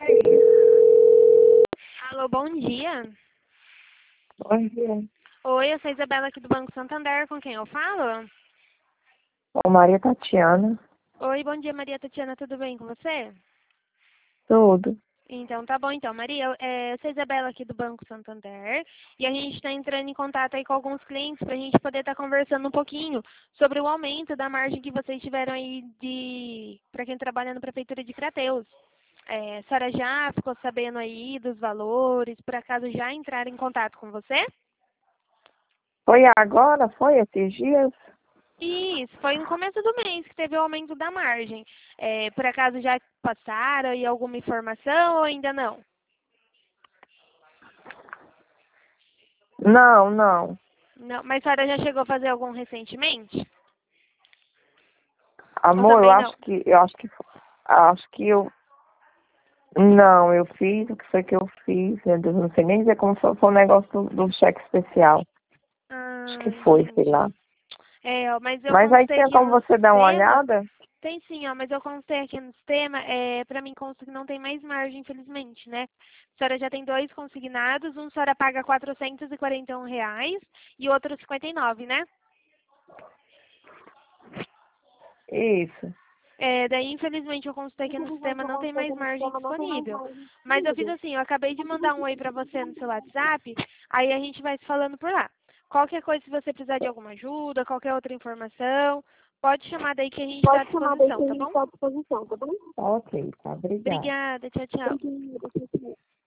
Alô, bom dia. Bom dia. Oi, eu sou a Isabela aqui do Banco Santander, com quem eu falo? Ô, Maria Tatiana. Oi, bom dia, Maria Tatiana, tudo bem com você? Tudo. Então, tá bom então, Maria, eu sou a Isabela aqui do Banco Santander e a gente está entrando em contato aí com alguns clientes para a gente poder estar conversando um pouquinho sobre o aumento da margem que vocês tiveram aí para quem trabalha na Prefeitura de Crateús. A senhora já ficou sabendo aí dos valores, por acaso já entraram em contato com você? Foi agora? Foi esses dias? Isso, foi no começo do mês que teve o aumento da margem. Por acaso já passaram aí alguma informação ou ainda não? Não, não. Não, mas a senhora já chegou a fazer algum recentemente? Ou Amor, também não? acho que eu, não, eu fiz, o que foi que eu fiz? Meu Deus, não sei nem dizer como foi o negócio do cheque especial. Acho que foi, sei lá. Entendi. Ó, mas eu Mas aí constei tinha aqui como no você dar uma sistema. olhada? Tem sim, ó, mas eu constei aqui no sistema, para mim consta que não tem mais margem, infelizmente, né? A senhora já tem dois consignados, um a senhora paga R$ 441 e o outro 59, né? Isso. Daí, infelizmente, eu consultei aqui no sistema, não tem mais margem disponível. Mas eu fiz assim, eu acabei de mandar um oi para você no seu WhatsApp, aí a gente vai se falando por lá. Qualquer coisa, se você precisar de alguma ajuda, qualquer outra informação, pode chamar daí que a gente está à disposição, tá bom? Ok, tá. Obrigada. Obrigada, tchau, tchau.